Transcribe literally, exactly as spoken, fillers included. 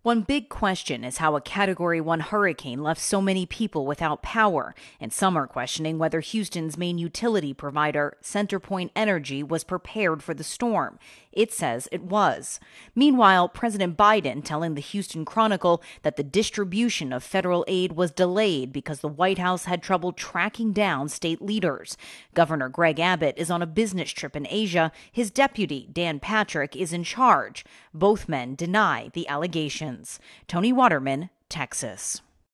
One big question is how a Category one hurricane left so many people without power, and some are questioning whether Houston's main utility provider, CenterPoint Energy, was prepared for the storm. It says it was. Meanwhile, President Biden telling the Houston Chronicle that the distribution of federal aid was delayed because the White House had trouble tracking down state leaders. Governor Greg Abbott is on a business trip in Asia. His deputy, Dan Patrick, is in charge. Both men deny the allegations. Tony Waterman, Texas.